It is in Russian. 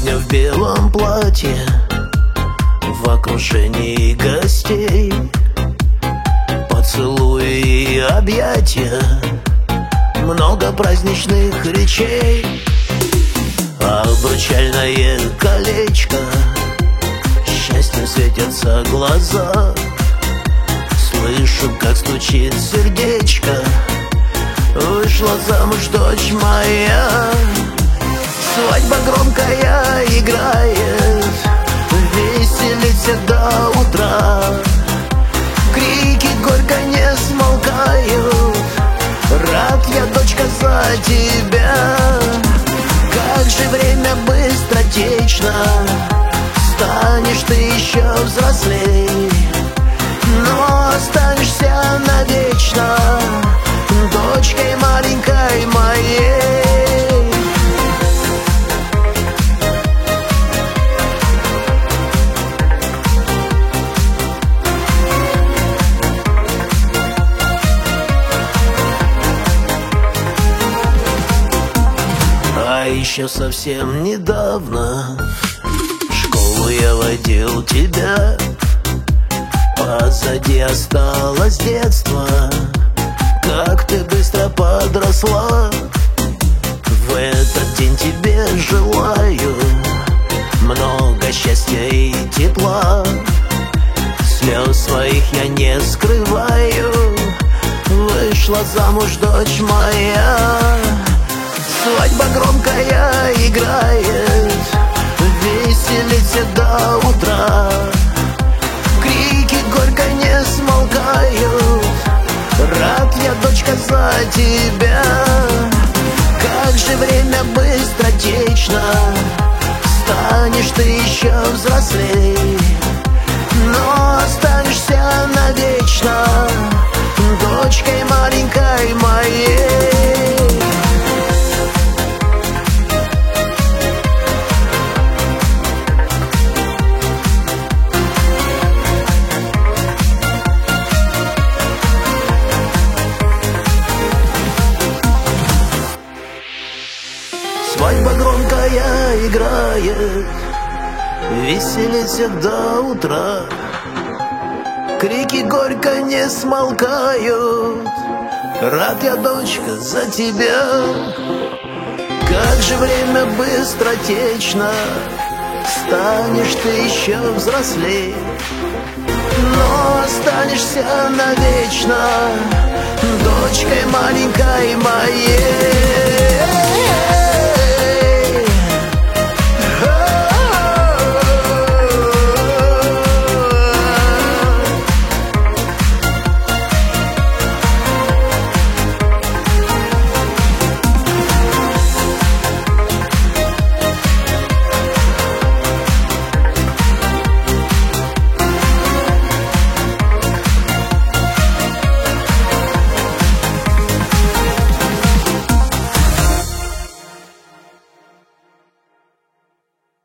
Сегодня в белом платье, в окружении гостей, поцелуи и объятия, много праздничных речей. Обручальное колечко, счастьем светятся глаза. Слышу, как стучит сердечко, вышла замуж дочь моя. Свадьба громкая играет, веселится до утра. Крики горько не смолкают, рад я, дочка, за тебя. Как же время быстротечно, станешь ты еще взрослей, но останешься навечно дочкой маленькой моей. А еще совсем недавно в школу я водил тебя. Позади осталось детство, как ты быстро подросла. В этот день тебе желаю много счастья и тепла. Слез своих я не скрываю, вышла замуж дочь моя. Свадьба громкая играет, веселится до утра. Крики горько не смолкают, рад я, дочка, за тебя. Как же время быстротечно, станешь ты еще взрослей, но останешься навечно дочкой маленькой моей. Свадьба громкая играет, веселится до утра. Крики горько не смолкают, рад я, дочка, за тебя. Как же время быстротечно, станешь ты еще взрослей, но останешься навечно дочкой маленькой моей.